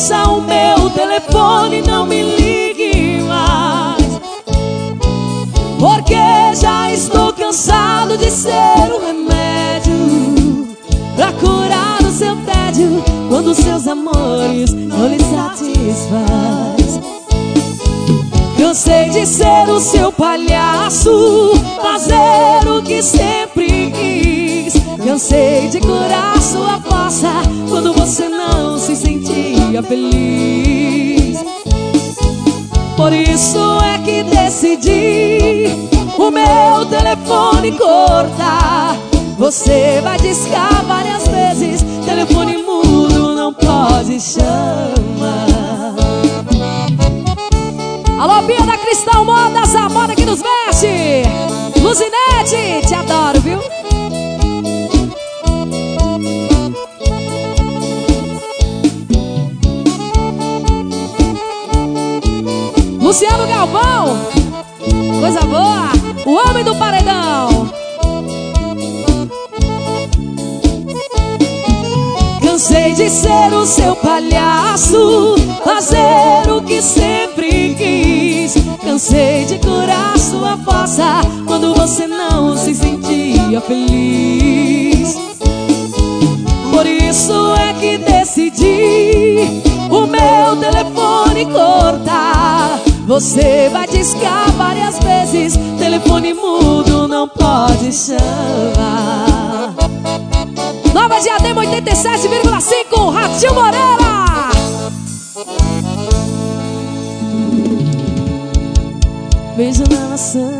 Esqueça o meu telefone, não me ligue mais, porque já estou cansado de ser um remédio pra curar o seu tédio quando seus amores não lhe satisfaz. Cansei de ser o seu palhaço, fazer o que sempre quis. Cansei de curar sua força quando você não se sentia feliz. Por isso é que decidi o meu telefone cortar. Você vai discar várias vezes, telefone mudo não pode chamar. Alô, Bia da Cristal Modas, a moda que nos veste. Luzinete, te adoro, viu? Luciano Galvão, coisa boa, o homem do paredão. Cansei de ser o seu palhaço, fazer o que sempre quis. Cansei de curar sua força quando você não se sentia feliz. Por isso é que decidi o meu telefone cortar. Você vai discar várias vezes, telefone mudo não pode chamar. Nova Diadema 87,5, Ratinho Moreira. Beijo na maçã,